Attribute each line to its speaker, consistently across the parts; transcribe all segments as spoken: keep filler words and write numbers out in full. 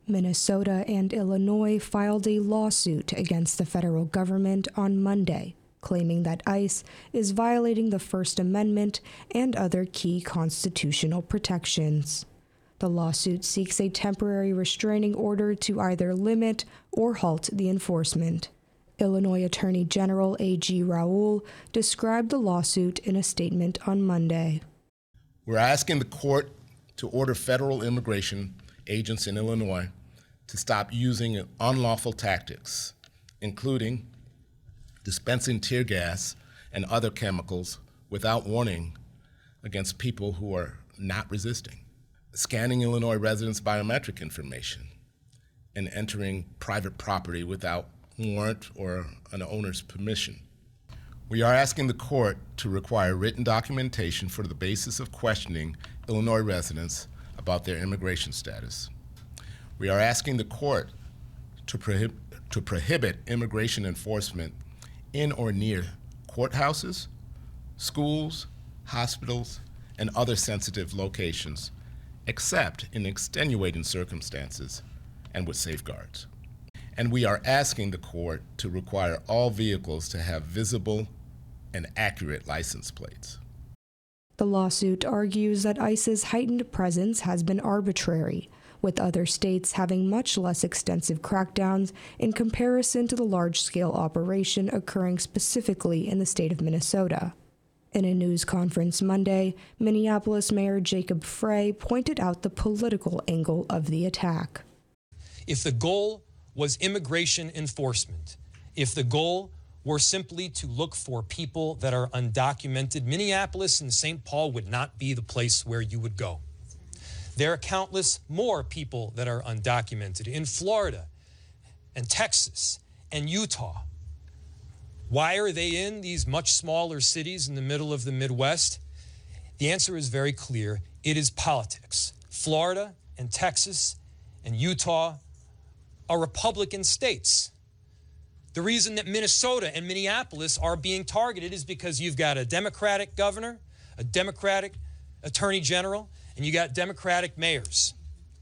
Speaker 1: Minnesota and Illinois filed a lawsuit against the federal government on Monday, claiming that ICE is violating the First Amendment and other key constitutional protections. The lawsuit seeks a temporary restraining order to either limit or halt the enforcement. Illinois Attorney General A G Raoul described the lawsuit in a statement on Monday.
Speaker 2: We're asking the court to order federal immigration agents in Illinois to stop using unlawful tactics, including dispensing tear gas and other chemicals without warning against people who are not resisting, scanning Illinois residents' biometric information, and entering private property without warrant or an owner's permission. We are asking the court to require written documentation for the basis of questioning Illinois residents about their immigration status. We are asking the court to, prohib- to prohibit immigration enforcement in or near courthouses, schools, hospitals, and other sensitive locations, except in extenuating circumstances and with safeguards. And we are asking the court to require all vehicles to have visible and accurate license plates.
Speaker 1: The lawsuit argues that ICE's heightened presence has been arbitrary, with other states having much less extensive crackdowns in comparison to the large-scale operation occurring specifically in the state of Minnesota. In a news conference Monday, Minneapolis Mayor Jacob Frey pointed out the political angle of the attack.
Speaker 3: If the goal was immigration enforcement, if the goal were simply to look for people that are undocumented, Minneapolis and Saint Paul would not be the place where you would go. There are countless more people that are undocumented in Florida and Texas and Utah. Why are they in these much smaller cities in the middle of the Midwest? The answer is very clear. It is politics. Florida and Texas and Utah are Republican states. The reason that Minnesota and Minneapolis are being targeted is because you've got a Democratic governor, a Democratic attorney general, and you got Democratic mayors.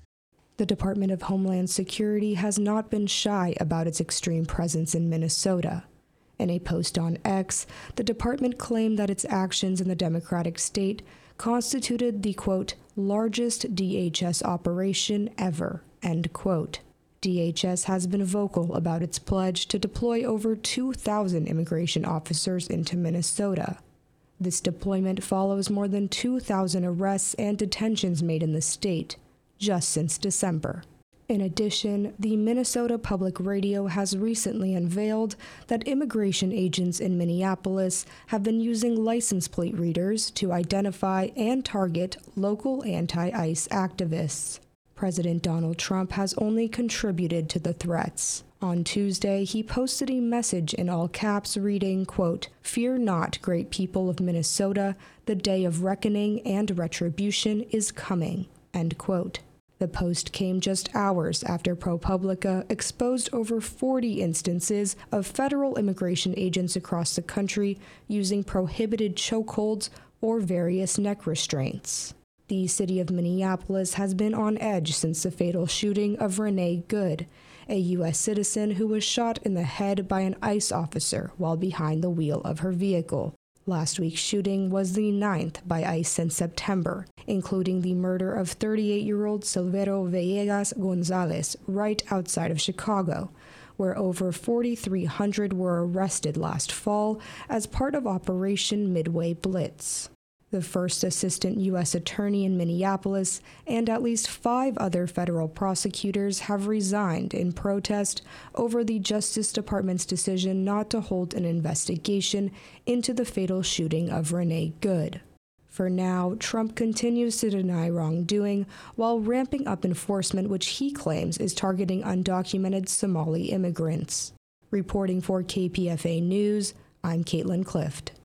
Speaker 1: The Department of Homeland Security has not been shy about its extreme presence in Minnesota. In a post on X, the department claimed that its actions in the Democratic state constituted the, quote, largest D H S operation ever, end quote. D H S has been vocal about its pledge to deploy over two thousand immigration officers into Minnesota. This deployment follows more than two thousand arrests and detentions made in the state just since December. In addition, the Minnesota Public Radio has recently unveiled that immigration agents in Minneapolis have been using license plate readers to identify and target local anti-ICE activists. President Donald Trump has only contributed to the threats. On Tuesday, he posted a message in all caps reading, quote, "Fear not, great people of Minnesota, the day of reckoning and retribution is coming," end quote. The post came just hours after ProPublica exposed over forty instances of federal immigration agents across the country using prohibited chokeholds or various neck restraints. The city of Minneapolis has been on edge since the fatal shooting of Renee Good, a U S citizen who was shot in the head by an ICE officer while behind the wheel of her vehicle. Last week's shooting was the ninth by ICE since September, including the murder of thirty-eight-year-old Silvero Villegas Gonzalez right outside of Chicago, where over forty-three hundred were arrested last fall as part of Operation Midway Blitz. The first assistant U S attorney in Minneapolis and at least five other federal prosecutors have resigned in protest over the Justice Department's decision not to hold an investigation into the fatal shooting of Renee Good. For now, Trump continues to deny wrongdoing while ramping up enforcement which he claims is targeting undocumented Somali immigrants. Reporting for K P F A News, I'm Caitlin Clift.